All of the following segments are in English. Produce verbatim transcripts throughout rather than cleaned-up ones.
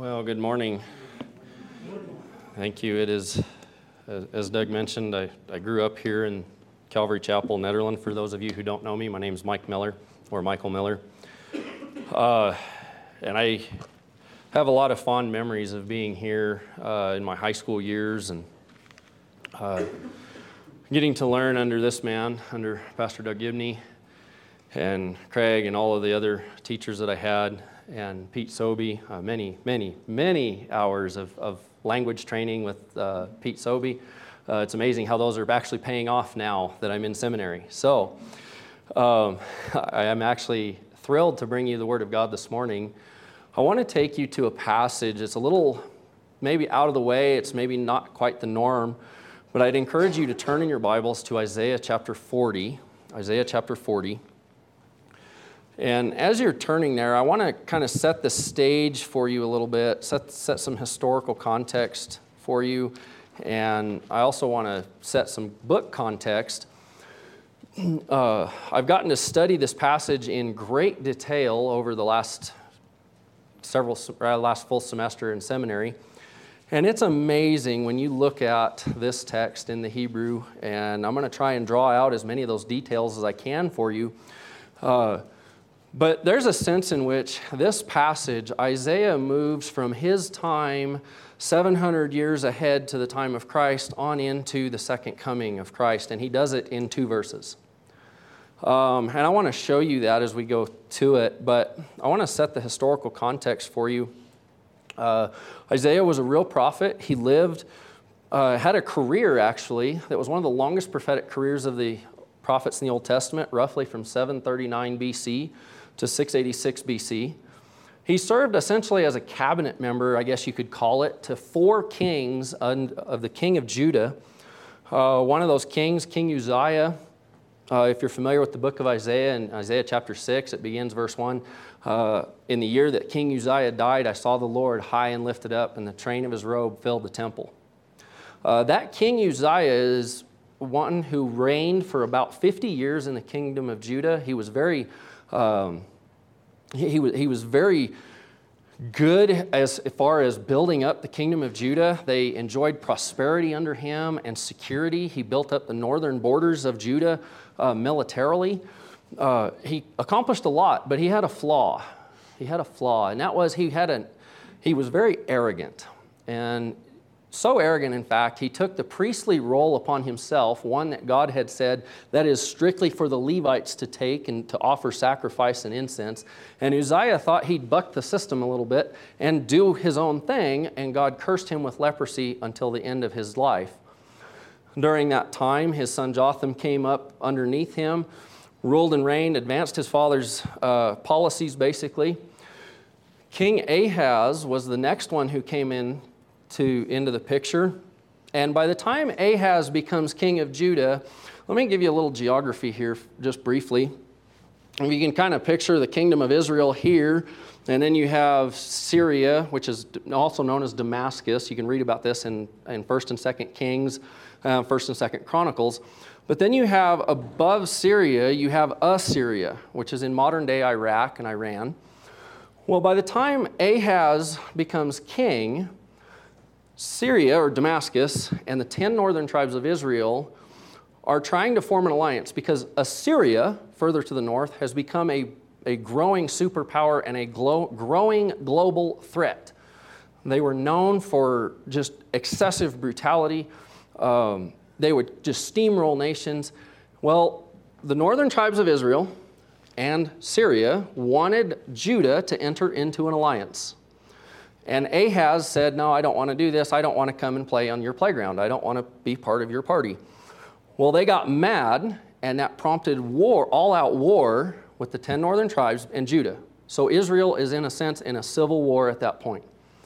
Well, good morning. Thank you. It is, as Doug mentioned, I, I grew up here in Calvary Chapel, Nederland. For those of you who don't know me, my name is Mike Miller, or Michael Miller. Uh, and I have a lot of fond memories of being here uh, in my high school years and uh, getting to learn under this man, under Pastor Doug Gibney and Craig and all of the other teachers that I had, and Pete Sobey, uh, many, many, many hours of, of language training with uh, Pete Sobey. Uh, it's amazing how those are actually paying off now that I'm in seminary. So um, I am actually thrilled to bring you the Word of God this morning. I want to take you to a passage. It's a little maybe out of the way. It's maybe not quite the norm, but I'd encourage you to turn in your Bibles to Isaiah chapter forty. Isaiah chapter forty. And as you're turning there, I want to kind of set the stage for you a little bit, set, set some historical context for you, and I also want to set some book context. Uh, I've gotten to study this passage in great detail over the last several, uh, last full semester in seminary, and it's amazing when you look at this text in the Hebrew, and I'm going to try and draw out as many of those details as I can for you. Uh, But there's a sense in which this passage, Isaiah moves from his time seven hundred years ahead to the time of Christ on into the second coming of Christ, and he does it in two verses. Um, and I want to show you that as we go to it, but I want to set the historical context for you. Uh, Isaiah was a real prophet. He lived, uh, had a career actually, that was one of the longest prophetic careers of the prophets in the Old Testament, roughly from seven thirty-nine B C to six eighty-six B C. He served essentially as a cabinet member, I guess you could call it, to four kings of the king of Judah. Uh, one of those kings, King Uzziah, uh, if you're familiar with the book of Isaiah, in Isaiah chapter six, it begins verse one, uh, in the year that King Uzziah died, I saw the Lord high and lifted up, and the train of his robe filled the temple. Uh, that King Uzziah is one who reigned for about fifty years in the kingdom of Judah. He was very Um, he, he, was, he was very good as far as building up the kingdom of Judah. They enjoyed prosperity under him and security. He built up the northern borders of Judah uh, militarily. Uh, he accomplished a lot, but he had a flaw. He had a flaw, and that was he had a he was very arrogant, and so arrogant, in fact, he took the priestly role upon himself, one that God had said that is strictly for the Levites to take and to offer sacrifice and incense. And Uzziah thought he'd buck the system a little bit and do his own thing, and God cursed him with leprosy until the end of his life. During that time, his son Jotham came up underneath him, ruled and reigned, advanced his father's uh, policies, basically. King Ahaz was the next one who came in to into the picture. And by the time Ahaz becomes king of Judah, let me give you a little geography here just briefly. You can kind of picture the kingdom of Israel here, and then you have Syria, which is also known as Damascus. You can read about this in, in First and Second Kings, uh, First and Second Chronicles. But then you have above Syria, you have Assyria, which is in modern-day Iraq and Iran. Well, by the time Ahaz becomes king, Syria, or Damascus, and the ten northern tribes of Israel are trying to form an alliance because Assyria, further to the north, has become a, a growing superpower and a glo- growing global threat. They were known for just excessive brutality. Um, they would just steamroll nations. Well, the northern tribes of Israel and Syria wanted Judah to enter into an alliance. And Ahaz said, no, I don't want to do this. I don't want to come and play on your playground. I don't want to be part of your party. Well, they got mad, and that prompted war, all-out war with the ten northern tribes and Judah. So Israel is, in a sense, in a civil war at that point.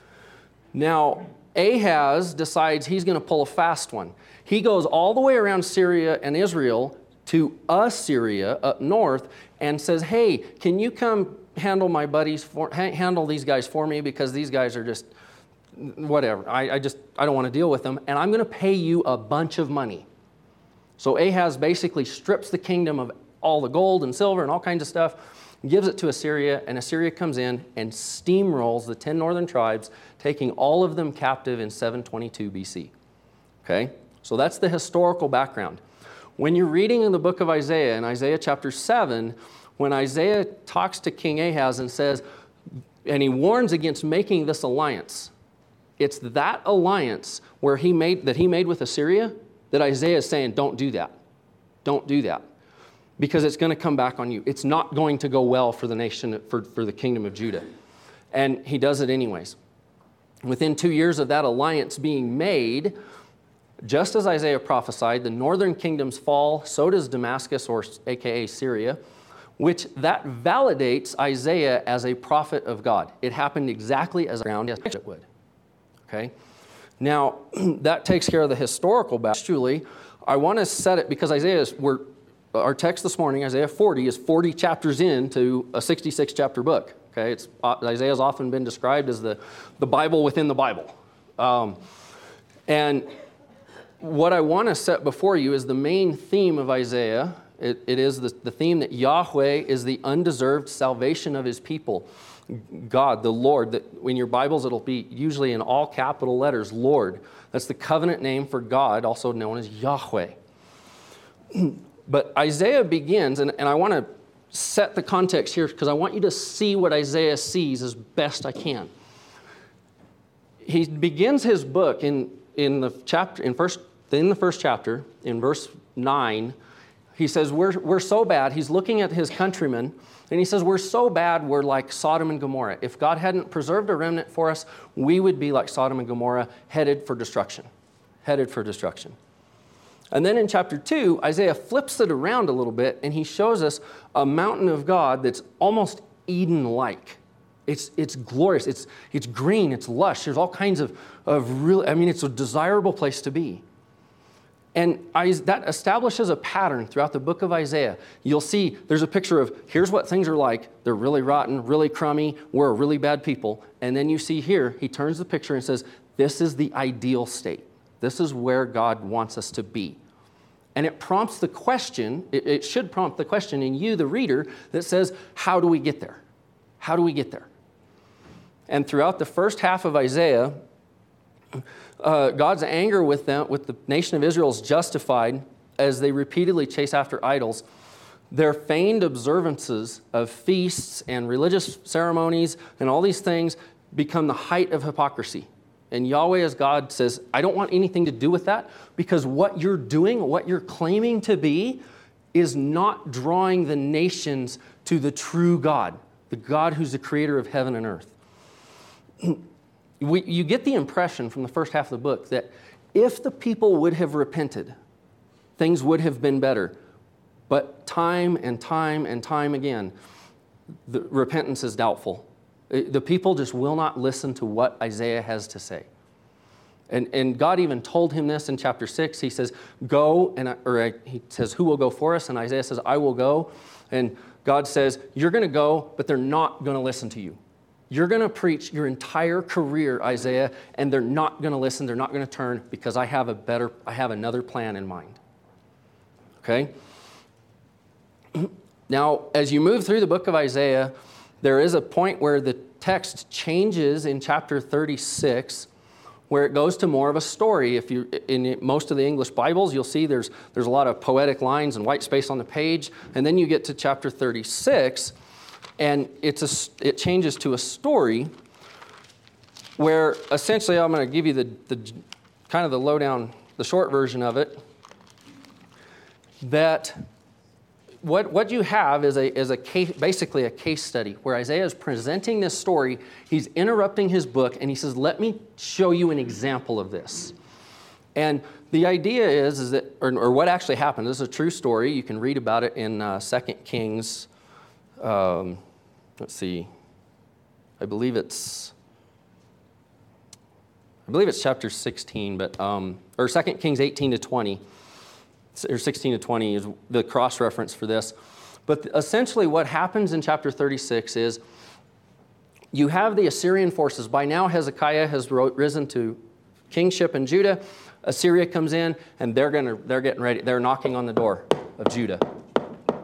Now, Ahaz decides he's going to pull a fast one. He goes all the way around Syria and Israel to Assyria up north and says, hey, can you come handle my buddies, for, handle these guys for me, because these guys are just, whatever. I, I just, I don't want to deal with them, and I'm going to pay you a bunch of money. So Ahaz basically strips the kingdom of all the gold and silver and all kinds of stuff, gives it to Assyria, and Assyria comes in and steamrolls the ten northern tribes, taking all of them captive in seven twenty-two B C. Okay? So that's the historical background. When you're reading in the book of Isaiah, in Isaiah chapter seven, when Isaiah talks to King Ahaz and says, and he warns against making this alliance, it's that alliance where he made that he made with Assyria that Isaiah is saying, don't do that. Don't do that. Because it's going to come back on you. It's not going to go well for the nation, for, for the kingdom of Judah. And he does it anyways. Within two years of that alliance being made, just as Isaiah prophesied, the northern kingdoms fall, so does Damascus, or A K A Syria, which that validates Isaiah as a prophet of God. It happened exactly as around as it would. Okay? Now, that takes care of the historical background. Actually, I want to set it, because Isaiah is, we're, our text this morning, Isaiah forty, is forty chapters into a sixty-six chapter book. Okay? It's, uh, Isaiah has often been described as the, the Bible within the Bible. Um, and what I want to set before you is the main theme of Isaiah. It, it is the, the theme that Yahweh is the undeserved salvation of his people. God, the Lord, that in your Bibles it'll be usually in all capital letters, Lord. That's the covenant name for God, also known as Yahweh. But Isaiah begins, and, and I want to set the context here because I want you to see what Isaiah sees as best I can. He begins his book in, in the chapter, in first, in the first chapter, in verse nine. He says, we're, we're so bad. He's looking at his countrymen, and he says, we're so bad, we're like Sodom and Gomorrah. If God hadn't preserved a remnant for us, we would be like Sodom and Gomorrah, headed for destruction. Headed for destruction. And then in chapter two, Isaiah flips it around a little bit, and he shows us a mountain of God that's almost Eden-like. It's, it's glorious. It's, it's green. It's lush. There's all kinds of, of real, I mean, it's a desirable place to be. And I, that establishes a pattern throughout the book of Isaiah. You'll see there's a picture of here's what things are like. They're really rotten, really crummy. We're a really bad people. And then you see here, he turns the picture and says, this is the ideal state. This is where God wants us to be. And it prompts the question, it, it should prompt the question in you, the reader, that says, how do we get there? How do we get there? And throughout the first half of Isaiah, Uh, God's anger with them, with the nation of Israel, is justified as they repeatedly chase after idols. Their feigned observances of feasts and religious ceremonies and all these things become the height of hypocrisy. And Yahweh as God says, I don't want anything to do with that, because what you're doing, what you're claiming to be, is not drawing the nations to the true God, the God who's the creator of heaven and earth. We, you get the impression from the first half of the book that if the people would have repented, things would have been better. But time and time and time again, the repentance is doubtful. The people just will not listen to what Isaiah has to say. And, and God even told him this in chapter six. He says, go, and I, or I, he says, who will go for us? And Isaiah says, I will go. And God says, you're going to go, but they're not going to listen to you. You're going to preach your entire career, Isaiah, and they're not going to listen. They're not going to turn, because I have a better, I have another plan in mind. Okay? Now, as you move through the book of Isaiah, there is a point where the text changes in chapter thirty-six, where it goes to more of a story. If you, in most of the English Bibles, you'll see there's, there's a lot of poetic lines and white space on the page, and then you get to chapter thirty-six, and it's a, it changes to a story where essentially I'm going to give you the, the kind of the lowdown, the short version of it, that what, what you have is, a, is a case, basically a case study where Isaiah is presenting this story. He's interrupting his book, and he says, let me show you an example of this. And the idea is, is that, or, or what actually happened, this is a true story. You can read about it in uh, Second Kings. Um, let's see, I believe it's, I believe it's chapter sixteen, but, um, or Second Kings eighteen to twenty, or sixteen to twenty is the cross-reference for this. But essentially what happens in chapter thirty-six is you have the Assyrian forces. By now Hezekiah has risen to kingship in Judah. Assyria comes in, and they're gonna, they're getting ready, they're knocking on the door of Judah.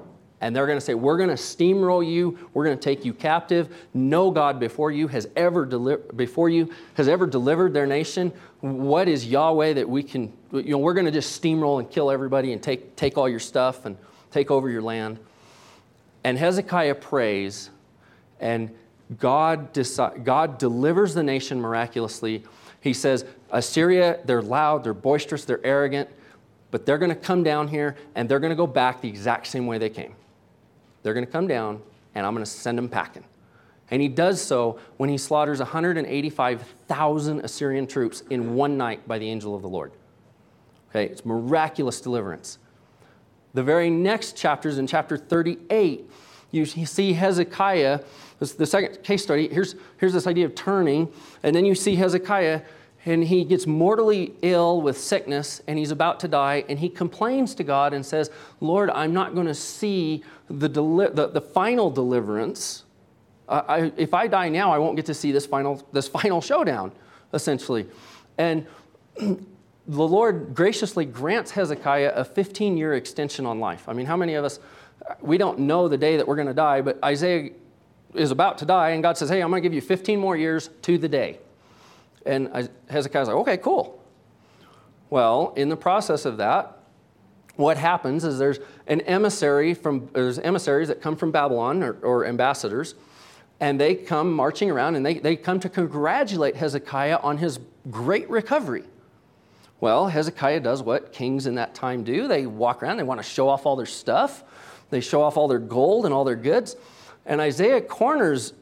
And they're going to say, we're going to steamroll you. We're going to take you captive. No God before you has ever deli- before you has ever delivered their nation. What is Yahweh that we can, you know, we're going to just steamroll and kill everybody and take, take all your stuff and take over your land. And Hezekiah prays, and God, deci- God delivers the nation miraculously. He says, Assyria, they're loud, they're boisterous, they're arrogant, but they're going to come down here and they're going to go back the exact same way they came. They're going to come down, and I'm going to send them packing. And he does so when he slaughters one hundred eighty-five thousand Assyrian troops in one night by the angel of the Lord. Okay, it's miraculous deliverance. The very next chapters, in chapter thirty-eight, you see Hezekiah, this is the second case study. Here's, here's this idea of turning, and then you see Hezekiah, and he gets mortally ill with sickness, and he's about to die, and he complains to God and says, Lord, I'm not going to see the, deli- the, the final deliverance. Uh, I, if I die now, I won't get to see this final, this final showdown, essentially. And the Lord graciously grants Hezekiah a fifteen-year extension on life. I mean, how many of us, we don't know the day that we're going to die, but Isaiah is about to die, and God says, hey, I'm going to give you fifteen more years to the day. And Hezekiah's like, okay, cool. Well, in the process of that, what happens is there's an emissary from, there's emissaries that come from Babylon, or, or ambassadors, and they come marching around, and they, they come to congratulate Hezekiah on his great recovery. Well, Hezekiah does what kings in that time do. They walk around, they want to show off all their stuff. They show off all their gold and all their goods. And Isaiah corners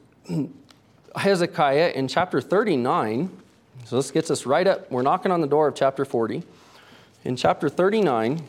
Hezekiah in chapter thirty-nine. So this gets us right up. We're knocking on the door of chapter forty. In chapter thirty-nine,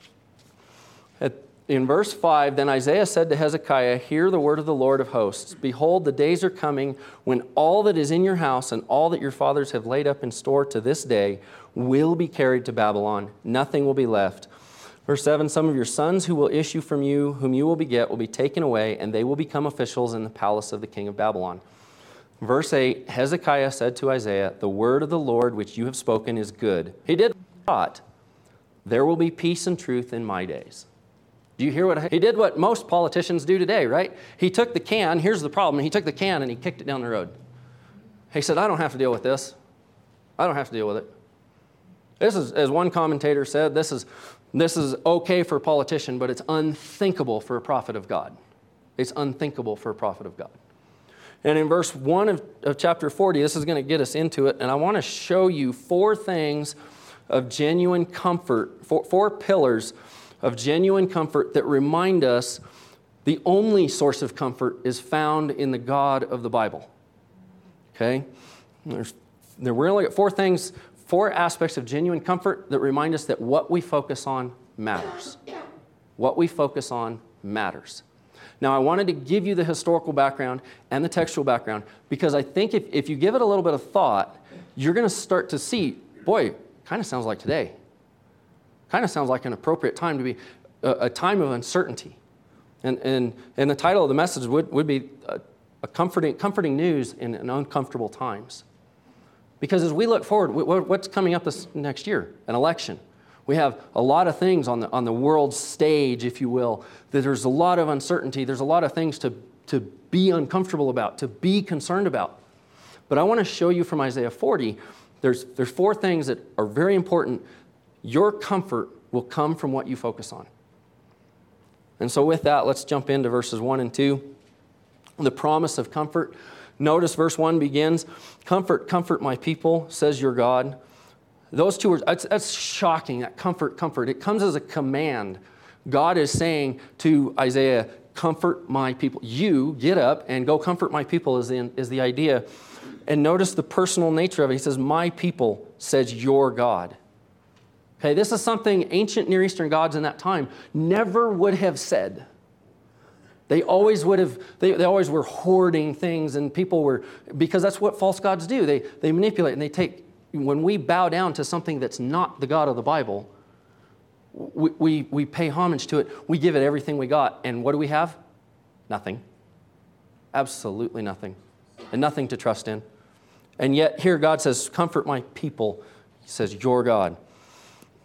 at, in verse five, then Isaiah said to Hezekiah, hear the word of the Lord of hosts. Behold, the days are coming when all that is in your house and all that your fathers have laid up in store to this day will be carried to Babylon. Nothing will be left. Verse seven, some of your sons who will issue from you, whom you will beget, will be taken away, and they will become officials in the palace of the king of Babylon. Verse eight, Hezekiah said to Isaiah, the word of the Lord which you have spoken is good. He did thought, there will be peace and truth in my days. Do you hear what he did? What most politicians do today, right? He took the can, here's the problem, he took the can and he kicked it down the road. He said, I don't have to deal with this. I don't have to deal with it. This is, as one commentator said, this is, this is okay for a politician, but it's unthinkable for a prophet of God. It's unthinkable for a prophet of God. And in verse one of, of chapter forty, this is going to get us into it, and I want to show you four things of genuine comfort, four, four pillars of genuine comfort that remind us the only source of comfort is found in the God of the Bible. Okay? There's, there we're only got four things, four aspects of genuine comfort that remind us that what we focus on matters. What we focus on matters. Now, I wanted to give you the historical background and the textual background because I think if, if you give it a little bit of thought, you're going to start to see, boy, kind of sounds like today. Kind of sounds like an appropriate time to be a, a time of uncertainty. And, and, and the title of the message would, would be a, a comforting, comforting news in, in uncomfortable times. Because as we look forward, what's coming up this next year? An election. We have a lot of things on the, on the world stage, if you will, that there's a lot of uncertainty. There's a lot of things to, to be uncomfortable about, to be concerned about. But I want to show you from Isaiah forty, there's, there's four things that are very important. Your comfort will come from what you focus on. And so with that, let's jump into verses one and two. The promise of comfort. Notice verse one begins, comfort, comfort my people, says your God. Those two words, that's, that's shocking, that comfort, comfort. It comes as a command. God is saying to Isaiah, comfort my people. You get up and go comfort my people is the, is the idea. And notice the personal nature of it. He says, my people, says your God. Okay, this is something ancient Near Eastern gods in that time never would have said. They always would have, they, they always were hoarding things, and people were, because that's what false gods do. They, they manipulate and they take, when we bow down to something that's not the God of the Bible, we, we, we pay homage to it. We give it everything we got. And what do we have? Nothing. Absolutely nothing. And nothing to trust in. And yet here God says, comfort my people. He says, your God.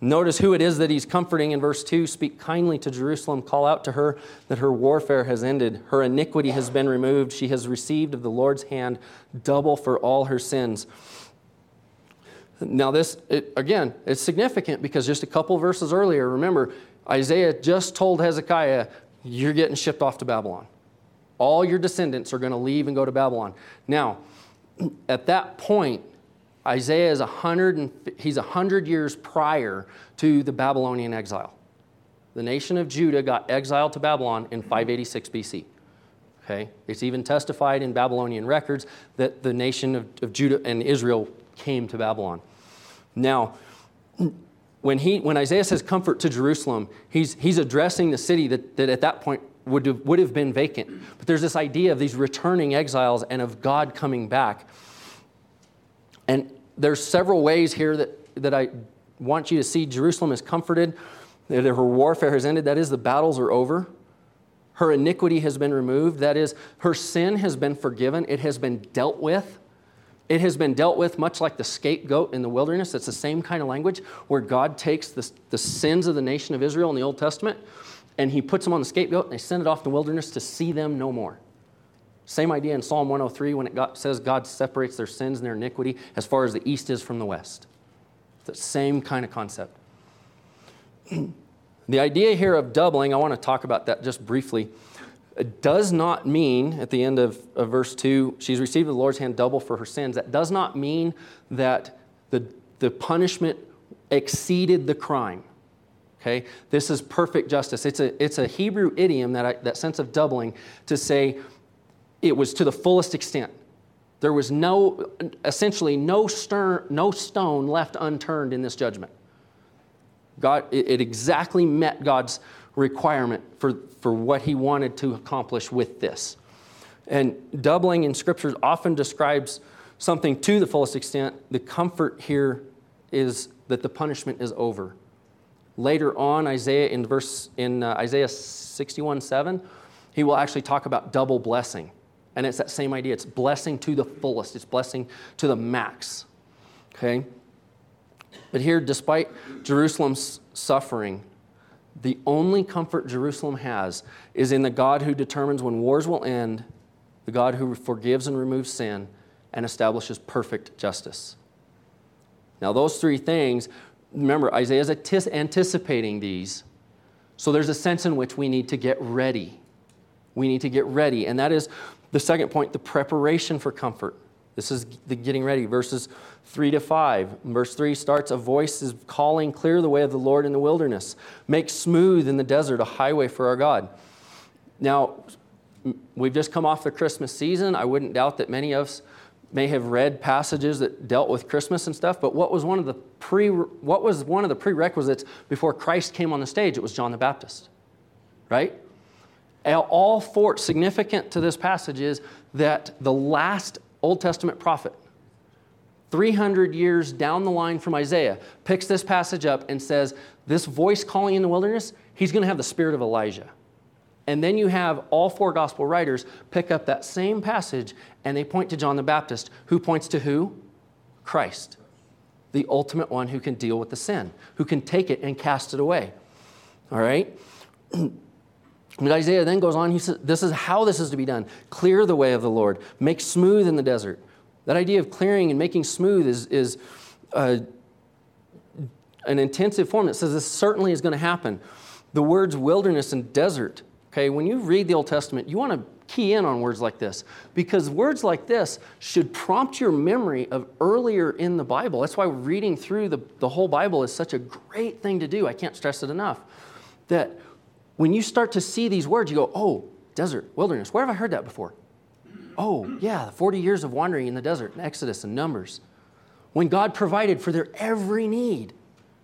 Notice who it is that he's comforting in verse two. Speak kindly to Jerusalem. Call out to her that her warfare has ended. Her iniquity has been removed. She has received of the Lord's hand double for all her sins. Now this, it, again, it's significant because just a couple verses earlier, remember, Isaiah just told Hezekiah, you're getting shipped off to Babylon. All your descendants are going to leave and go to Babylon. Now, at that point, Isaiah is a hundred and he's a hundred years prior to the Babylonian exile. The nation of Judah got exiled to Babylon in five eighty-six B C. Okay, it's even testified in Babylonian records that the nation of, of Judah and Israel came to Babylon. Now, when he when Isaiah says comfort to Jerusalem, he's he's addressing the city that, that at that point would have, would have been vacant. But there's this idea of these returning exiles and of God coming back. And there's several ways here that, that I want you to see. Jerusalem is comforted, that her warfare has ended. That is, the battles are over. Her iniquity has been removed. That is, her sin has been forgiven. It has been dealt with. It has been dealt with much like the scapegoat in the wilderness. It's the same kind of language where God takes the, the sins of the nation of Israel in the Old Testament and he puts them on the scapegoat and they send it off to the wilderness to see them no more. Same idea in Psalm one oh three when it got, says God separates their sins and their iniquity as far as the east is from the west. It's the same kind of concept. The idea here of doubling, I want to talk about that just briefly. It does not mean, at the end of, of verse two, she's received the Lord's hand double for her sins. That does not mean that the, the punishment exceeded the crime. Okay? This is perfect justice. It's a, it's a Hebrew idiom, that, I, that sense of doubling, to say it was to the fullest extent. There was no, essentially no, stern, no stone left unturned in this judgment. God, it, it exactly met God's requirement for, for what he wanted to accomplish with this. And doubling in Scripture often describes something to the fullest extent. The comfort here is that the punishment is over. Later on, Isaiah in verse in uh, Isaiah sixty-one seven, he will actually talk about double blessing. And it's that same idea. It's blessing to the fullest. It's blessing to the max. Okay? But here, despite Jerusalem's suffering, the only comfort Jerusalem has is in the God who determines when wars will end, the God who forgives and removes sin, and establishes perfect justice. Now, those three things, remember, Isaiah is anticipating these. So there's a sense in which we need to get ready. We need to get ready. And that is the second point, the preparation for comfort. This is the getting ready. Verses three to five. Verse three starts, a voice is calling, clear the way of the Lord in the wilderness. Make smooth in the desert a highway for our God. Now, we've just come off the Christmas season. I wouldn't doubt that many of us may have read passages that dealt with Christmas and stuff, but what was one of the pre what was one of the prerequisites before Christ came on the stage? It was John the Baptist. Right? All four, significant to this passage is that the last Old Testament prophet, three hundred years down the line from Isaiah, picks this passage up and says, this voice calling in the wilderness, he's going to have the spirit of Elijah. And then you have all four gospel writers pick up that same passage and they point to John the Baptist, who points to who? Christ, the ultimate one who can deal with the sin, who can take it and cast it away. All right? But Isaiah then goes on, he says, this is how this is to be done. Clear the way of the Lord. Make smooth in the desert. That idea of clearing and making smooth is, is uh, an intensive form that says this certainly is going to happen. The words wilderness and desert, okay, when you read the Old Testament, you want to key in on words like this, because words like this should prompt your memory of earlier in the Bible. That's why reading through the, the whole Bible is such a great thing to do. I can't stress it enough. That when you start to see these words, you go, oh, desert, wilderness. Where have I heard that before? Oh, yeah, the forty years of wandering in the desert in Exodus and Numbers. When God provided for their every need.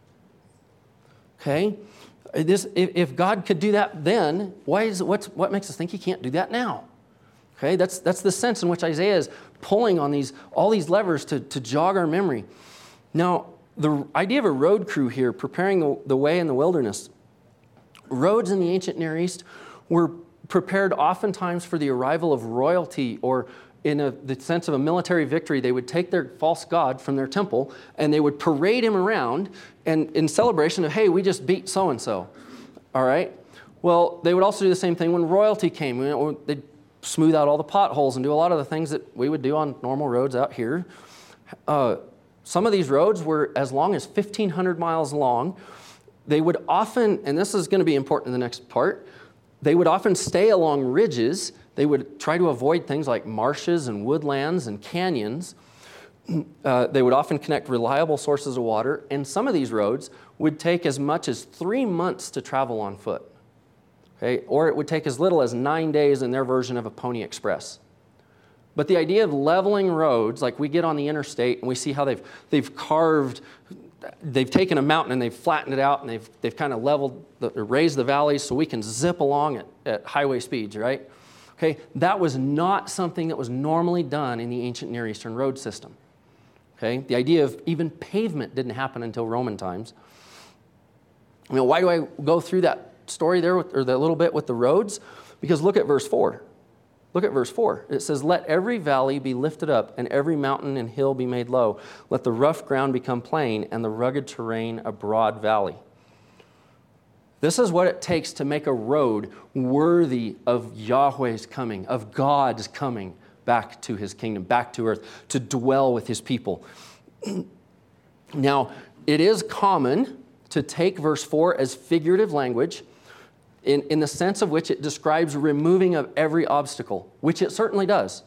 Okay? This, if, if God could do that then, why is it, what's, what makes us think he can't do that now? Okay? That's, that's the sense in which Isaiah is pulling on these, all these levers to, to jog our memory. Now, the idea of a road crew here, preparing the, the way in the wilderness. Roads in the ancient Near East were prepared oftentimes for the arrival of royalty or in a, the sense of a military victory, they would take their false god from their temple and they would parade him around and in celebration of, hey, we just beat so-and-so. All right? Well, they would also do the same thing when royalty came. You know, they'd smooth out all the potholes and do a lot of the things that we would do on normal roads out here. Uh, some of these roads were as long as fifteen hundred miles long. They would often, and this is going to be important in the next part, they would often stay along ridges. They would try to avoid things like marshes and woodlands and canyons. Uh, they would often connect reliable sources of water, and some of these roads would take as much as three months to travel on foot. Okay? Or it would take as little as nine days in their version of a Pony Express. But the idea of leveling roads, like we get on the interstate and we see how they've, they've carved, they've taken a mountain and they've flattened it out and they've, they've kind of leveled, the, raised the valleys so we can zip along at, at highway speeds, right? Okay, that was not something that was normally done in the ancient Near Eastern road system. Okay, the idea of even pavement didn't happen until Roman times. You know, why do I go through that story there, with, or that little bit with the roads? Because look at verse four. Look at verse four. It says, let every valley be lifted up and every mountain and hill be made low. Let the rough ground become plain and the rugged terrain a broad valley. This is what it takes to make a road worthy of Yahweh's coming, of God's coming back to his kingdom, back to earth, to dwell with his people. Now, it is common to take verse four as figurative language in, in the sense of which it describes removing of every obstacle, which it certainly does.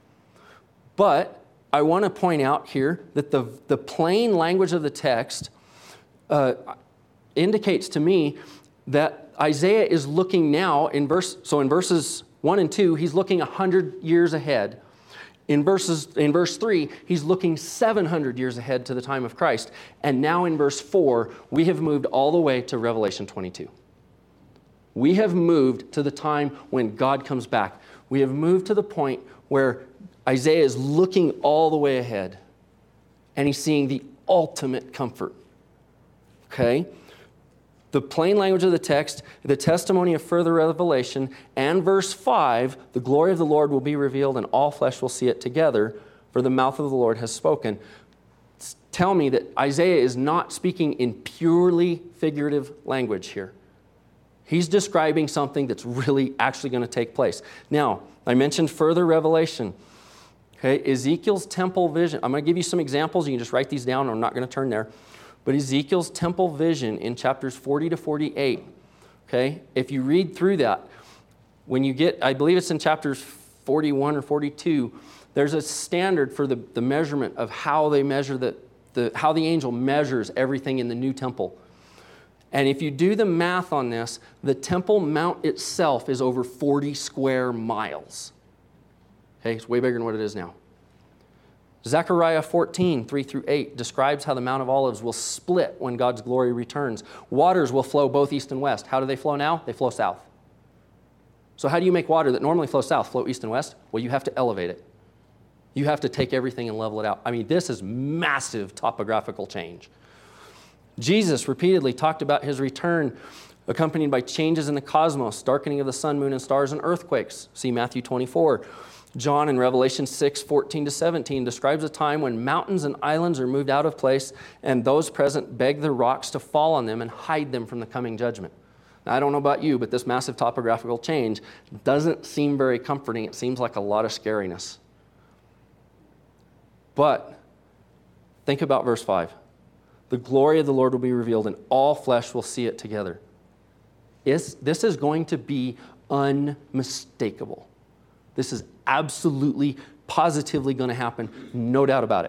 But I want to point out here that the, the plain language of the text uh, indicates to me that Isaiah is looking now in verse, so in verses one and two, he's looking one hundred years ahead. In verses in verse three, he's looking seven hundred years ahead to the time of Christ. And now in verse four, we have moved all the way to Revelation twenty-two. We have moved to the time when God comes back. We have moved to the point where Isaiah is looking all the way ahead and he's seeing the ultimate comfort. Okay? The plain language of the text, the testimony of further revelation, and verse five, the glory of the Lord will be revealed and all flesh will see it together, for the mouth of the Lord has spoken. Tell me that Isaiah is not speaking in purely figurative language here. He's describing something that's really actually going to take place. Now, I mentioned further revelation. Okay, Ezekiel's temple vision. I'm going to give you some examples. You can just write these down. I'm not going to turn there. But Ezekiel's temple vision in chapters forty to forty-eight, okay, if you read through that, when you get, I believe it's in chapters forty-one or forty-two, there's a standard for the, the measurement of how they measure the, the, how the angel measures everything in the new temple. And if you do the math on this, the Temple Mount itself is over forty square miles. Okay, it's way bigger than what it is now. Zechariah fourteen, three through eight describes how the Mount of Olives will split when God's glory returns. Waters will flow both east and west. How do they flow now? They flow south. So how do you make water that normally flows south flow east and west? Well, you have to elevate it. You have to take everything and level it out. I mean, this is massive topographical change. Jesus repeatedly talked about his return accompanied by changes in the cosmos, darkening of the sun, moon, and stars, and earthquakes. See Matthew twenty-four. John in Revelation six, fourteen to seventeen describes a time when mountains and islands are moved out of place and those present beg the rocks to fall on them and hide them from the coming judgment. Now, I don't know about you, but this massive topographical change doesn't seem very comforting. It seems like a lot of scariness. But think about verse five. The glory of the Lord will be revealed and all flesh will see it together. It's, this is going to be unmistakable. This is absolutely, positively going to happen, no doubt about it.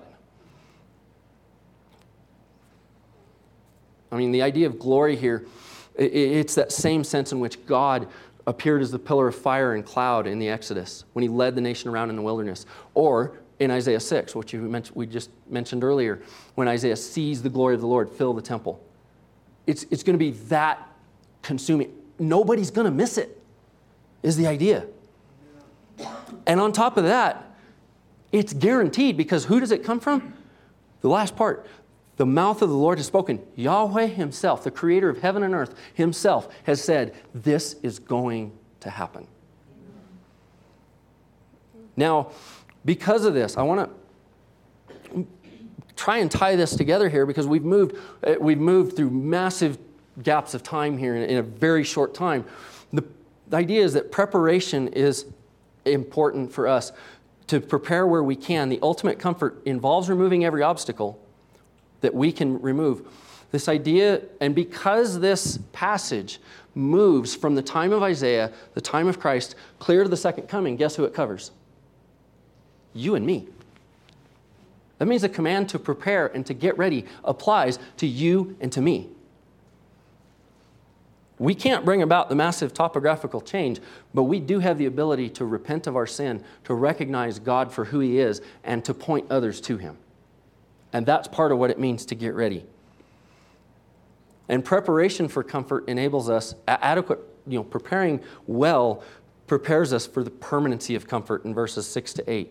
I mean, the idea of glory here, it's that same sense in which God appeared as the pillar of fire and cloud in the Exodus when he led the nation around in the wilderness. Or in Isaiah six, which you mentioned, we just mentioned earlier, when Isaiah sees the glory of the Lord fill the temple. It's, it's going to be that consuming. Nobody's going to miss it, is the idea. And on top of that, it's guaranteed because who does it come from? The last part. The mouth of the Lord has spoken. Yahweh himself, the creator of heaven and earth, himself has said, this is going to happen. Now, Because of this, I want to try and tie this together here because we've moved, we've moved through massive gaps of time here in, in a very short time. The, the idea is that preparation is important for us to prepare where we can. The ultimate comfort involves removing every obstacle that we can remove. This idea, and because this passage moves from the time of Isaiah, the time of Christ, clear to the second coming, guess who it covers? You and me. That means the command to prepare and to get ready applies to you and to me. We can't bring about the massive topographical change, but we do have the ability to repent of our sin, to recognize God for who He is, and to point others to Him. And that's part of what it means to get ready. And preparation for comfort enables us, adequate, you know, preparing well prepares us for the permanency of comfort in verses six to eight.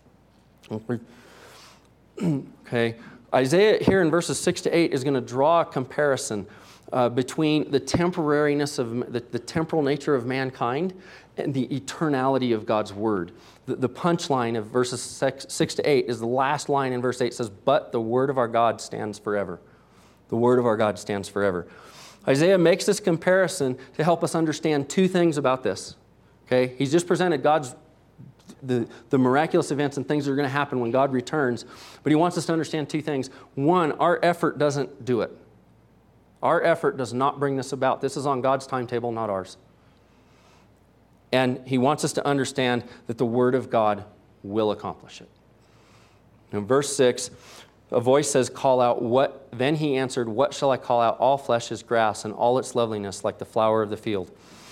Okay, Isaiah here in verses six to eight is going to draw a comparison uh, between the temporariness of the, the temporal nature of mankind and the eternality of God's word. The, the punchline of verses six, six to eight is the last line in verse eight says, "But the word of our God stands forever." The word of our God stands forever. Isaiah makes this comparison to help us understand two things about this. Okay, he's just presented God's The, the miraculous events and things that are going to happen when God returns. But he wants us to understand two things. One, our effort doesn't do it. Our effort does not bring this about. This is on God's timetable, not ours. And he wants us to understand that the Word of God will accomplish it. In verse six, a voice says, "Call out, what?" Then he answered, "What shall I call out? All flesh is grass, and all its loveliness like the flower of the field."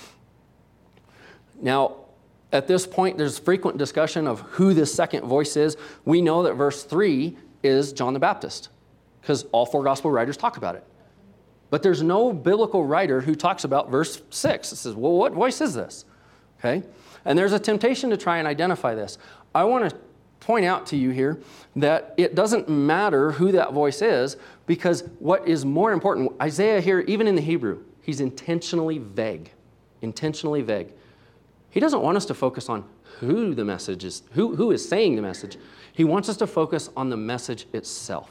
Now, at this point, there's frequent discussion of who this second voice is. We know that verse three is John the Baptist, because all four gospel writers talk about it. But there's no biblical writer who talks about verse six. It says, well, what voice is this? Okay? And there's a temptation to try and identify this. I want to point out to you here that it doesn't matter who that voice is, because what is more important, Isaiah here, even in the Hebrew, he's intentionally vague. Intentionally vague. He doesn't want us to focus on who the message is, who, who is saying the message. He wants us to focus on the message itself.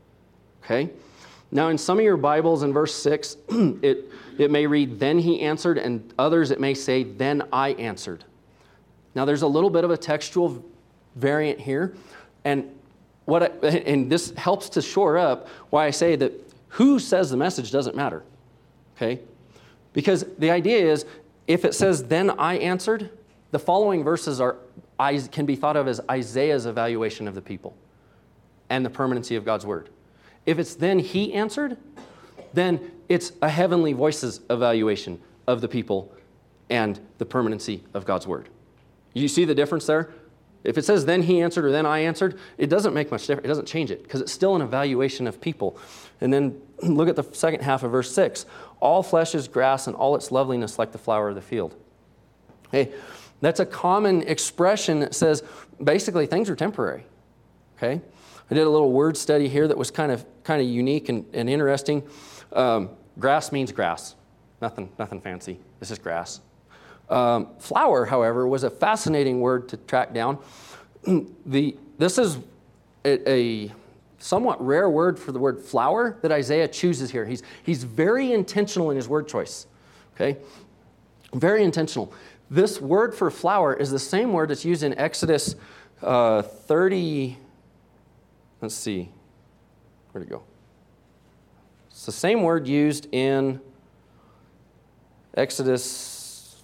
Okay? Now, in some of your Bibles, in verse six, it, it may read, "Then he answered," and others it may say, "Then I answered." Now, there's a little bit of a textual variant here, and what I, and this helps to shore up why I say that who says the message doesn't matter. Okay? Because the idea is, if it says, "Then I answered," the following verses are can be thought of as Isaiah's evaluation of the people and the permanency of God's word. If it's "Then he answered," then it's a heavenly voice's evaluation of the people and the permanency of God's word. You see the difference there? If it says "Then he answered" or "Then I answered," it doesn't make much difference. It doesn't change it because it's still an evaluation of people. And then look at the second half of verse six. "All flesh is grass, and all its loveliness like the flower of the field." Hey, that's a common expression that says basically things are temporary. Okay, I did a little word study here that was kind of kind of unique and, and interesting. Um, grass means grass, nothing nothing fancy. This is grass. Um, flower, however, was a fascinating word to track down. the this is a, a somewhat rare word for the word flower that Isaiah chooses here. He's, he's very intentional in his word choice, okay? Very intentional. This word for flower is the same word that's used in Exodus uh, thirty, let's see, where'd it go? It's the same word used in Exodus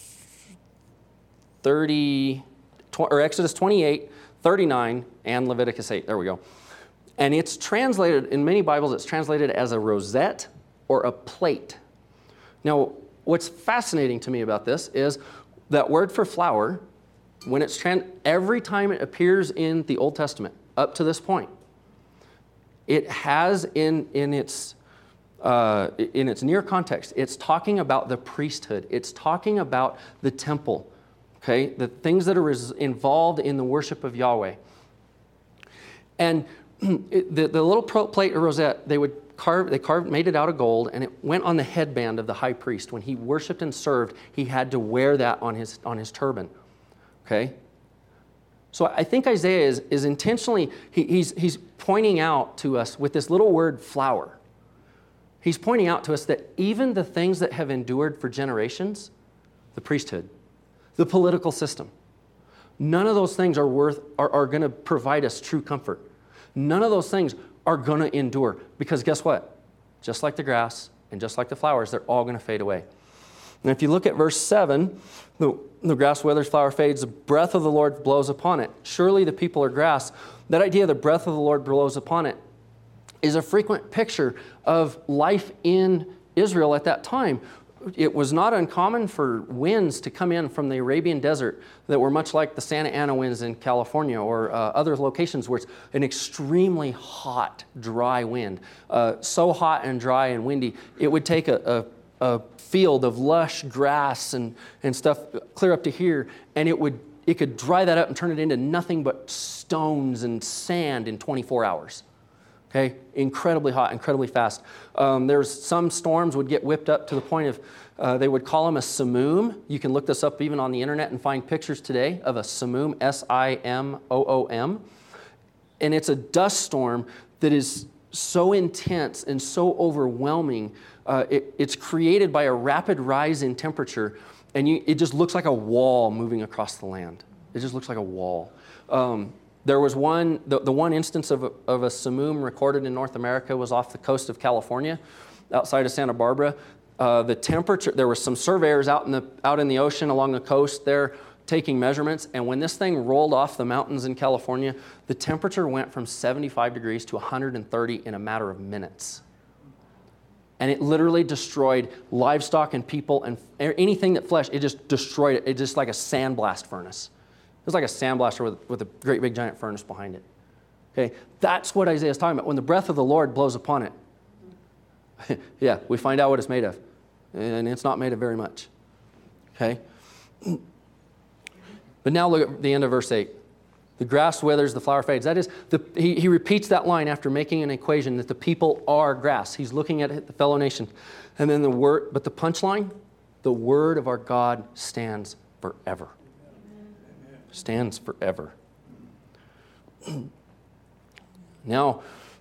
thirty, or Exodus twenty-eight, thirty-nine, and Leviticus eight. There we go. And it's translated, in many Bibles, it's translated as a rosette or a plate. Now, what's fascinating to me about this is that word for flower, when it's trans, every time it appears in the Old Testament, up to this point, it has in, in, its, uh, in its near context, it's talking about the priesthood. It's talking about the temple, okay? The things that are res- involved in the worship of Yahweh. And It, the, the little plate or rosette, they would carve, they carved, made it out of gold, and it went on the headband of the high priest. When he worshiped and served, he had to wear that on his, on his turban, okay? So I think Isaiah is, is intentionally, he, he's, he's pointing out to us with this little word flower. He's pointing out to us that even the things that have endured for generations, the priesthood, the political system, none of those things are worth, are, are going to provide us true comfort. None of those things are going to endure, because guess what? Just like the grass and just like the flowers, they're all going to fade away. And if you look at verse seven, the, the grass withers, flower fades, the breath of the Lord blows upon it. Surely the people are grass. That idea, the breath of the Lord blows upon it, is a frequent picture of life in Israel at that time. It was not uncommon for winds to come in from the Arabian desert that were much like the Santa Ana winds in California or uh, other locations where it's an extremely hot, dry wind. Uh, so hot and dry and windy, it would take a, a, a field of lush grass and, and stuff clear up to here, and it would it could dry that up and turn it into nothing but stones and sand in twenty-four hours. Okay, incredibly hot, incredibly fast. Um, there's some storms would get whipped up to the point of, uh, they would call them a simoom. You can look this up even on the internet and find pictures today of a simoom, S I M O O M. And it's a dust storm that is so intense and so overwhelming. Uh, it, it's created by a rapid rise in temperature, and you, it just looks like a wall moving across the land. It just looks like a wall. Um, There was one, the, the one instance of a, of a simoom recorded in North America was off the coast of California, outside of Santa Barbara. Uh, the temperature, there were some surveyors out in the out in the ocean along the coast there taking measurements, and when this thing rolled off the mountains in California, the temperature went from seventy-five degrees to one hundred thirty in a matter of minutes. And it literally destroyed livestock and people and anything that flesh, it just destroyed it. It's just like a sandblast furnace. It was like a sandblaster with, with a great big giant furnace behind it. Okay, that's what Isaiah is talking about. When the breath of the Lord blows upon it, yeah, we find out what it's made of. And it's not made of very much. Okay? But now look at the end of verse eight. The grass withers, the flower fades. That is, the, he, he repeats that line after making an equation that the people are grass. He's looking at the fellow nation. And then the word, but the punchline, the word of our God stands forever. Stands forever. Now,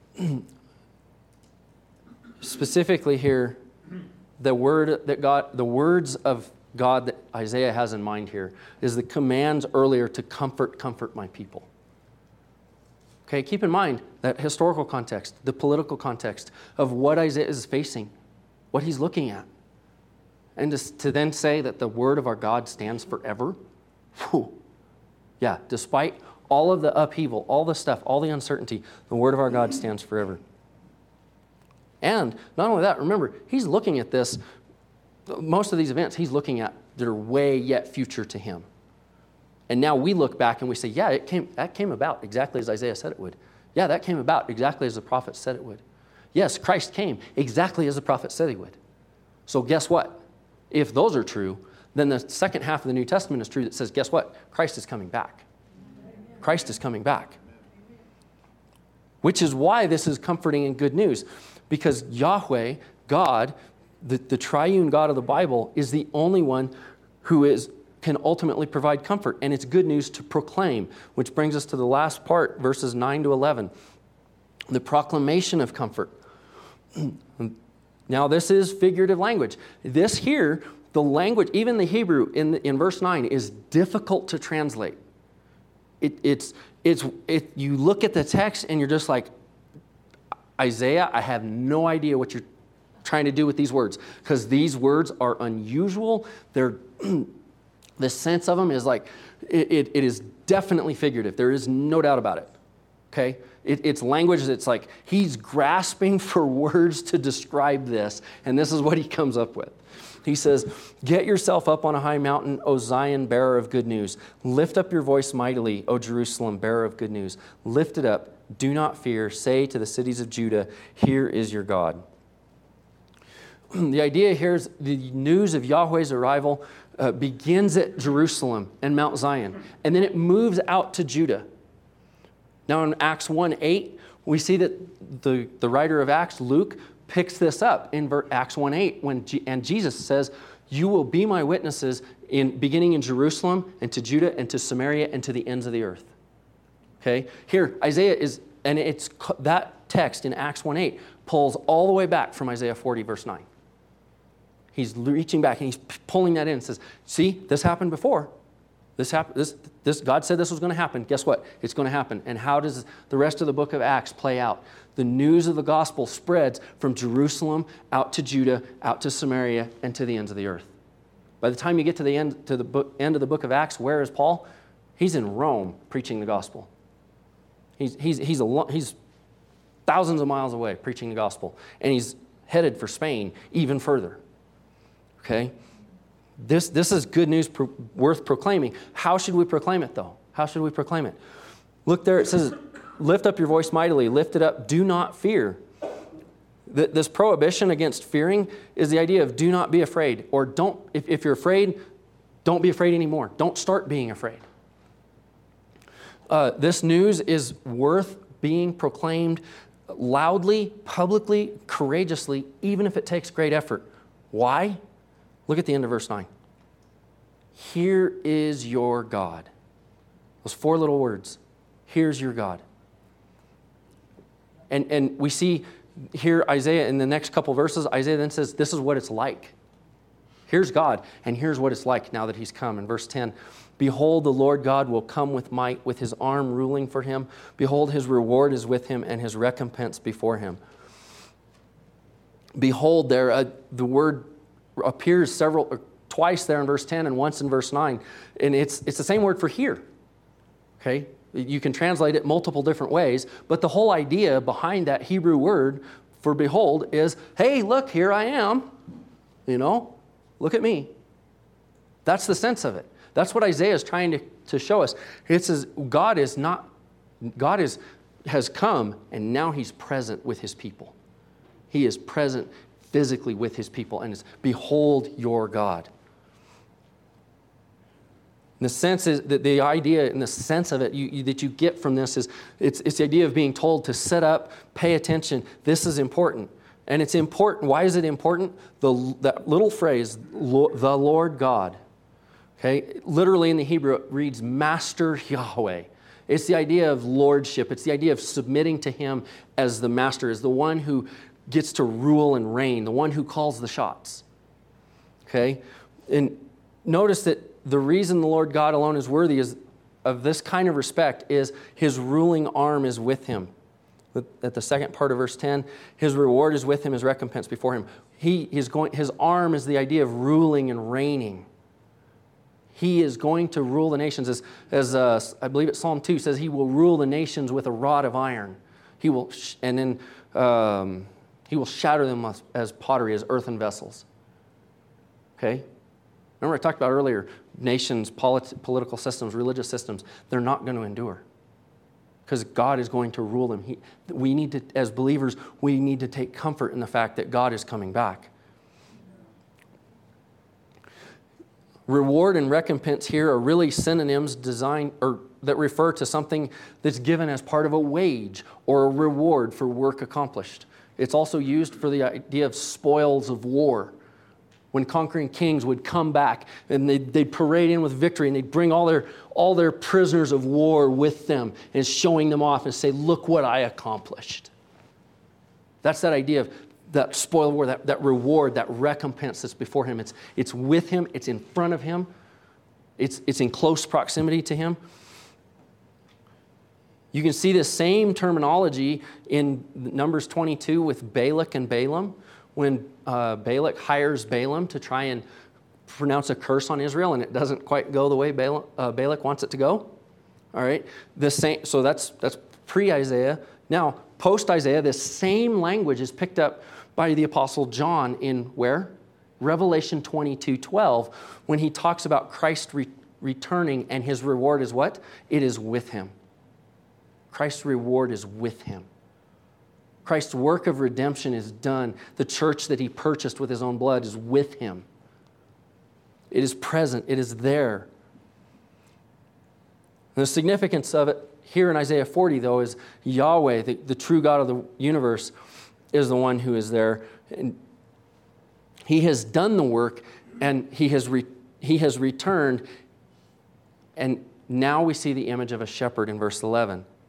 specifically here, the word that God, the words of God that Isaiah has in mind here is the commands earlier to comfort, comfort my people. Okay, keep in mind that historical context, the political context of what Isaiah is facing, what he's looking at. And to, to then say that the word of our God stands forever, whew. Yeah, despite all of the upheaval, all the stuff, all the uncertainty, the word of our God stands forever. And not only that, remember, he's looking at this, most of these events he's looking at that are way yet future to him. And now we look back and we say, yeah, it came, that came about exactly as Isaiah said it would. Yeah, that came about exactly as the prophet said it would. Yes, Christ came exactly as the prophet said he would. So guess what? If those are true, then the second half of the New Testament is true that says, guess what? Christ is coming back. Christ is coming back. Which is why this is comforting and good news. Because Yahweh, God, the, the triune God of the Bible, is the only one who is can ultimately provide comfort. And it's good news to proclaim, which brings us to the last part, verses nine to eleven. The proclamation of comfort. Now, this is figurative language. This here, the language, even the Hebrew in, in verse nine, is difficult to translate. It, it's, it's, it, you look at the text and you're just like, Isaiah, I have no idea what you're trying to do with these words, because these words are unusual. They're, the sense of them is like, it, it, it is definitely figurative. There is no doubt about it. Okay? It, it's language that's like, he's grasping for words to describe this, and this is what he comes up with. He says, get yourself up on a high mountain, O Zion, bearer of good news. Lift up your voice mightily, O Jerusalem, bearer of good news. Lift it up. Do not fear. Say to the cities of Judah, here is your God. The idea here is the news of Yahweh's arrival uh, begins at Jerusalem and Mount Zion, and then it moves out to Judah. Now in Acts one eight, we see that the, the writer of Acts, Luke, picks this up in Acts one eight, when G- and Jesus says, you will be my witnesses in beginning in Jerusalem and to Judah and to Samaria and to the ends of the earth. Okay? Here, Isaiah is, and it's that text in Acts one eight pulls all the way back from Isaiah forty, verse nine. He's reaching back and he's pulling that in and says, see, this happened before. This happened. This, this, God said this was going to happen. Guess what? It's going to happen. And how does the rest of the book of Acts play out? The news of the gospel spreads from Jerusalem out to Judah, out to Samaria, and to the ends of the earth. By the time you get to the end to the book, end of the book of Acts, where is Paul? He's in Rome preaching the gospel. He's he's he's a he's thousands of miles away preaching the gospel, and he's headed for Spain even further. Okay. This, this is good news pro- worth proclaiming. How should we proclaim it, though? How should we proclaim it? Look there, it says, lift up your voice mightily, lift it up, do not fear. Th- this prohibition against fearing is the idea of do not be afraid, or don't, if, if you're afraid, don't be afraid anymore. Don't start being afraid. Uh, this news is worth being proclaimed loudly, publicly, courageously, even if it takes great effort. Why? Look at the end of verse nine. Here is your God. Those four little words. Here's your God. And, and we see here Isaiah in the next couple verses, Isaiah then says, this is what it's like. Here's God, and here's what it's like now that he's come. In verse ten, behold, the Lord God will come with might, with his arm ruling for him. Behold, his reward is with him, and his recompense before him. Behold, there, uh, the word appears several, twice there in verse ten and once in verse nine. And it's, it's the same word for here. Okay? You can translate it multiple different ways, but the whole idea behind that Hebrew word for behold is, hey, look, here I am. You know, look at me. That's the sense of it. That's what Isaiah is trying to, to show us. It says God is not, God is, has come, and now he's present with his people. He is present physically with his people, and it's, behold your God. And the sense is that the idea and the sense of it you, you, that you get from this is it's, it's the idea of being told to sit up, pay attention. This is important. And it's important. Why is it important? The, that little phrase, the Lord God. Okay? Literally in the Hebrew, it reads Master Yahweh. It's the idea of lordship. It's the idea of submitting to him as the master, as the one who gets to rule and reign, the one who calls the shots. Okay? And notice that the reason the Lord God alone is worthy is, of this kind of respect is his ruling arm is with him. At the second part of verse ten, his reward is with him, his recompense before him. He is going, his arm is the idea of ruling and reigning. He is going to rule the nations. As, as uh, I believe it's Psalm two says, he will rule the nations with a rod of iron. He will, sh- and then... Um, He will shatter them as, as pottery, as earthen vessels. Okay? Remember I talked about earlier, nations, polit- political systems, religious systems, they're not going to endure. Because God is going to rule them. He, we need to, as believers, we need to take comfort in the fact that God is coming back. Reward and recompense here are really synonyms designed, or that refer to something that's given as part of a wage or a reward for work accomplished. It's also used for the idea of spoils of war. When conquering kings would come back and they'd, they'd parade in with victory and they'd bring all their, all their prisoners of war with them and showing them off and say, look what I accomplished. That's that idea of that spoil of war, that, that reward, that recompense that's before him. It's, it's with him, it's in front of him, it's, it's in close proximity to him. You can see the same terminology in Numbers twenty-two with Balak and Balaam, when uh, Balak hires Balaam to try and pronounce a curse on Israel, and it doesn't quite go the way Balaam, uh, Balak wants it to go. All right, the same. So that's that's pre-Isaiah. Now, post-Isaiah, this same language is picked up by the Apostle John in where? Revelation twenty-two twelve, when he talks about Christ re- returning, and his reward is what? It is with him. Christ's reward is with him. Christ's work of redemption is done. The church that he purchased with his own blood is with him. It is present. It is there. And the significance of it here in Isaiah forty, though, is Yahweh, the, the true God of the universe, is the one who is there. And he has done the work, and he has, re, he has returned. And now we see the image of a shepherd in verse eleven.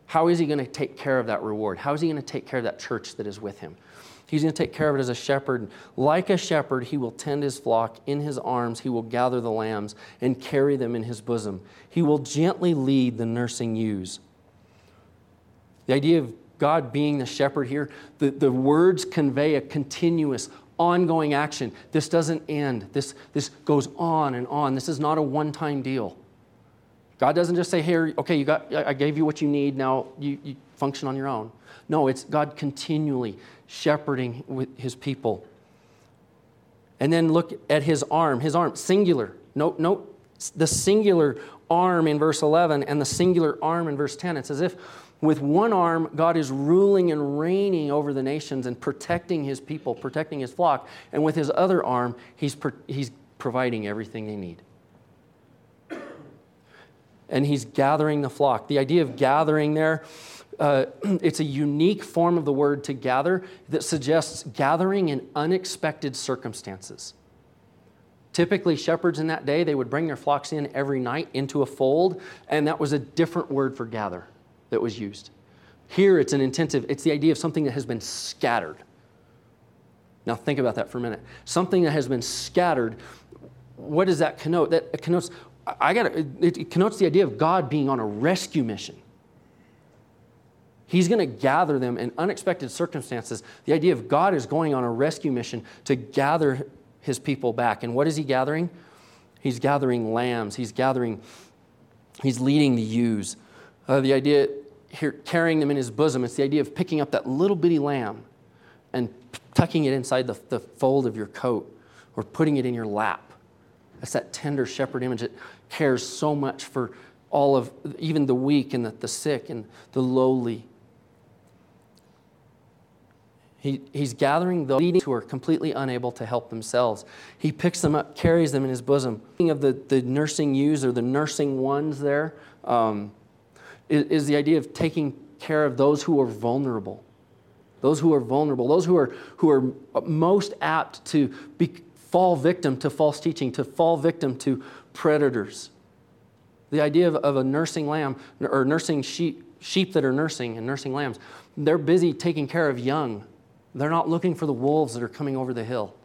How is he going to take care of that reward? How is he going to take care of that church that is with him? He's going to take care of it as a shepherd. Like a shepherd, he will tend his flock. In his arms, he will gather the lambs and carry them in his bosom. He will gently lead the nursing ewes. The idea of God being the shepherd here, the, the words convey a continuous, ongoing action. This doesn't end. This, this goes on and on. This is not a one-time deal. God doesn't just say, here, okay, you got, I gave you what you need, now you, you function on your own. No, it's God continually shepherding with his people. And then look at his arm, his arm, singular. Note, note the singular arm in verse eleven and the singular arm in verse ten. It's as if with one arm, God is ruling and reigning over the nations and protecting his people, protecting his flock. And with his other arm, he's, he's providing everything they need. And he's gathering the flock. The idea of gathering there, uh, it's a unique form of the word to gather that suggests gathering in unexpected circumstances. Typically, shepherds in that day, they would bring their flocks in every night into a fold, and that was a different word for gather that was used. Here, it's an intensive, it's the idea of something that has been scattered. Now, think about that for a minute. Something that has been scattered, what does that connote? That connotes, I got it connotes the idea of God being on a rescue mission. He's going to gather them in unexpected circumstances. The idea of God is going on a rescue mission to gather his people back. And what is he gathering? He's gathering lambs. He's gathering, he's leading the ewes. Uh, the idea here, carrying them in his bosom, it's the idea of picking up that little bitty lamb and tucking it inside the, the fold of your coat or putting it in your lap. That's that tender shepherd image that cares so much for all of, even the weak and the, the sick and the lowly. He, he's gathering those who are completely unable to help themselves. He picks them up, carries them in his bosom. Thinking of the, the nursing ewes or the nursing ones there um, is, is the idea of taking care of those who are vulnerable. Those who are vulnerable, those who are, who are most apt to be, fall victim to false teaching, to fall victim to predators. The idea of, of a nursing lamb or nursing sheep, sheep that are nursing and nursing lambs, they're busy taking care of young. They're not looking for the wolves that are coming over the hill.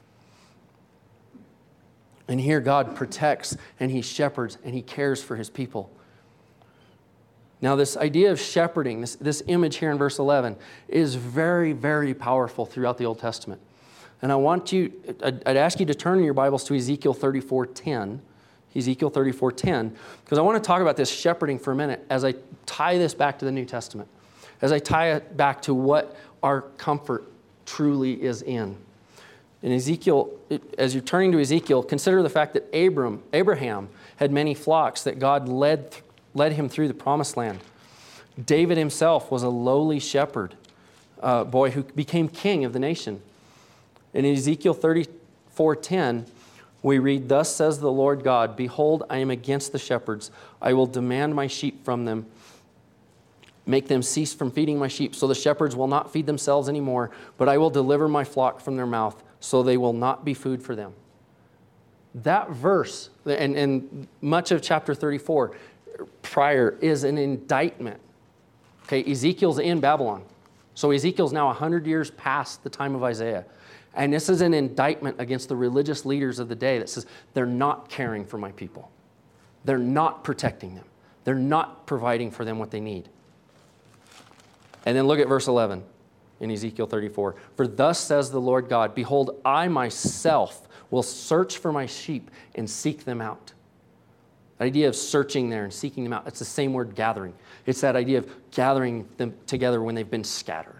And here God protects and he shepherds and he cares for his people. Now this idea of shepherding, this, this image here in verse eleven, is very, very powerful throughout the Old Testament. And I want you, I'd, I'd ask you to turn in your Bibles to Ezekiel thirty-four ten. Ezekiel thirty-four ten, because I want to talk about this shepherding for a minute as I tie this back to the New Testament, as I tie it back to what our comfort truly is in. In Ezekiel, as you're turning to Ezekiel, consider the fact that Abram, Abraham had many flocks that God led, led him through the promised land. David himself was a lowly shepherd uh, boy who became king of the nation. In Ezekiel thirty-four ten, we read, "Thus says the Lord God, behold, I am against the shepherds. I will demand my sheep from them, make them cease from feeding my sheep, so the shepherds will not feed themselves anymore, but I will deliver my flock from their mouth, so they will not be food for them." That verse, and, and much of chapter thirty-four prior, is an indictment. Okay, Ezekiel's in Babylon. So Ezekiel's now one hundred years past the time of Isaiah. And this is an indictment against the religious leaders of the day that says they're not caring for my people. They're not protecting them. They're not providing for them what they need. And then look at verse eleven in Ezekiel thirty-four. "For thus says the Lord God, behold, I myself will search for my sheep and seek them out." The idea of searching there and seeking them out, it's the same word, gathering. It's that idea of gathering them together when they've been scattered.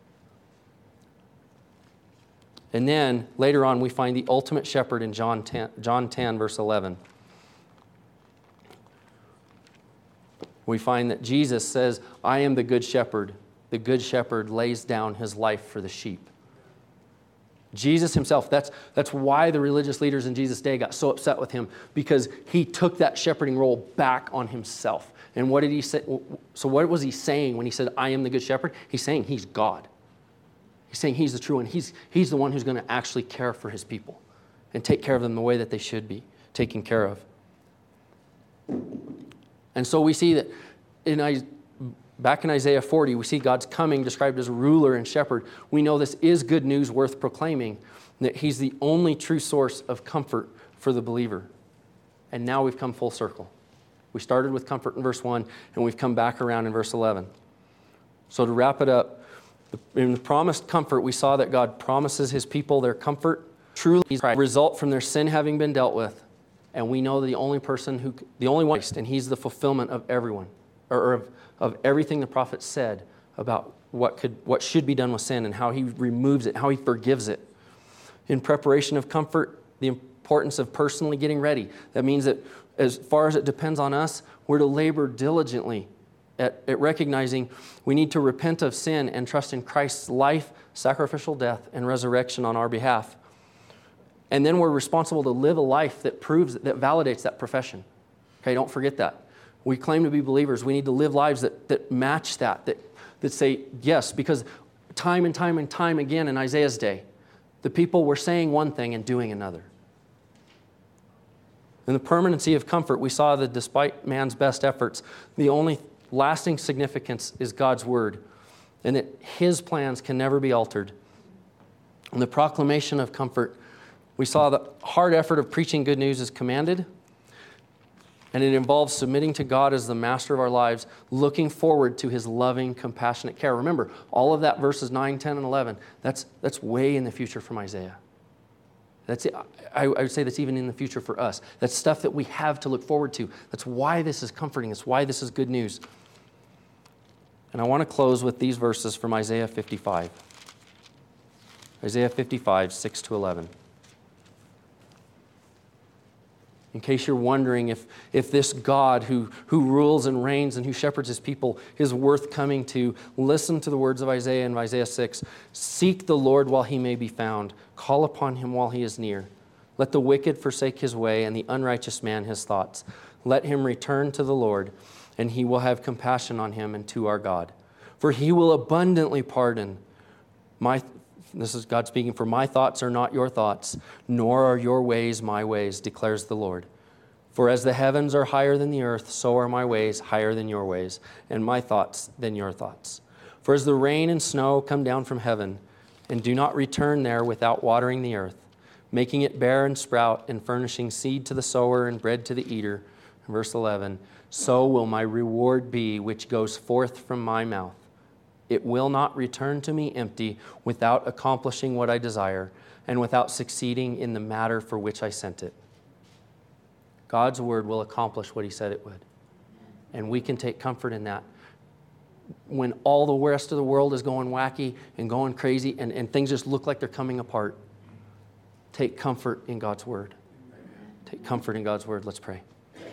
And then later on, we find the ultimate shepherd in John ten, John ten, verse eleven. We find that Jesus says, "I am the good shepherd. The good shepherd lays down his life for the sheep." Jesus himself, that's, that's why the religious leaders in Jesus' day got so upset with him, because he took that shepherding role back on himself. And what did he say? So what was he saying when he said, "I am the good shepherd"? He's saying he's God. He's saying he's the true one. He's, he's the one who's going to actually care for his people and take care of them the way that they should be taken care of. And so we see that in Back in Isaiah forty, we see God's coming described as ruler and shepherd. We know this is good news worth proclaiming, that he's the only true source of comfort for the believer. And now we've come full circle. We started with comfort in verse one, and we've come back around in verse eleven. So to wrap it up, in the promised comfort, we saw that God promises his people their comfort truly result from their sin having been dealt with. And we know the only person who, the only one, and he's the fulfillment of everyone, or of, of everything the prophet said about what could, what should be done with sin and how he removes it, how he forgives it. In preparation of comfort, the importance of personally getting ready. That means that as far as it depends on us, we're to labor diligently at, at recognizing we need to repent of sin and trust in Christ's life, sacrificial death, and resurrection on our behalf. And then we're responsible to live a life that proves, that validates that profession. Okay, don't forget that. We claim to be believers. We need to live lives that, that match that, that, that say yes, because time and time and time again in Isaiah's day, the people were saying one thing and doing another. In the permanency of comfort, we saw that despite man's best efforts, the only lasting significance is God's word, and that his plans can never be altered. In the proclamation of comfort, we saw the hard effort of preaching good news is commanded, and it involves submitting to God as the master of our lives, looking forward to his loving, compassionate care. Remember, all of that verses nine, ten, and eleven, that's, that's way in the future from Isaiah. That's it. I, I would say that's even in the future for us. That's stuff that we have to look forward to. That's why this is comforting. That's why this is good news. And I want to close with these verses from Isaiah fifty-five. Isaiah fifty-five, six to eleven. In case you're wondering if, if this God who, who rules and reigns and who shepherds his people is worth coming to, listen to the words of Isaiah in Isaiah six. Seek the Lord while he may be found. Call upon him while he is near. Let the wicked forsake his way and the unrighteous man his thoughts. Let him return to the Lord, and he will have compassion on him and to our God. For he will abundantly pardon. My This is God speaking, for my thoughts are not your thoughts, nor are your ways my ways, declares the Lord. For as the heavens are higher than the earth, so are my ways higher than your ways, and my thoughts than your thoughts. For as the rain and snow come down from heaven, and do not return there without watering the earth, making it bear and sprout, and furnishing seed to the sower and bread to the eater, verse eleven, so will my reward be which goes forth from my mouth. It will not return to me empty without accomplishing what I desire and without succeeding in the matter for which I sent it. God's word will accomplish what he said it would. And we can take comfort in that. When all the rest of the world is going wacky and going crazy and, and things just look like they're coming apart, take comfort in God's word. Take comfort in God's word. Let's pray.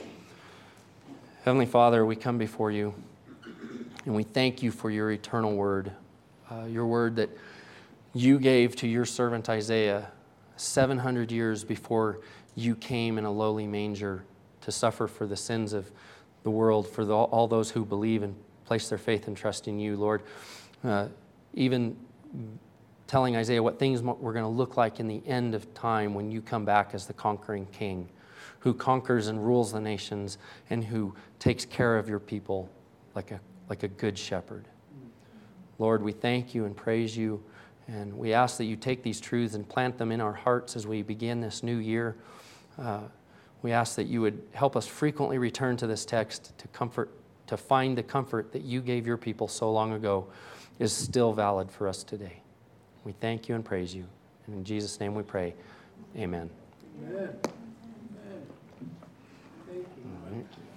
Heavenly Father, we come before you. And we thank you for your eternal word, uh, your word that you gave to your servant Isaiah seven hundred years before you came in a lowly manger to suffer for the sins of the world, for the, all those who believe and place their faith and trust in you, Lord. Uh, even telling Isaiah what things were going to look like in the end of time when you come back as the conquering king, who conquers and rules the nations and who takes care of your people like a like a good shepherd. Lord, we thank you and praise you, and we ask that you take these truths and plant them in our hearts as we begin this new year. Uh, we ask that you would help us frequently return to this text to comfort, to find the comfort that you gave your people so long ago is still valid for us today. We thank you and praise you. And in Jesus' name we pray. Amen. Amen. Amen. Thank you. All right.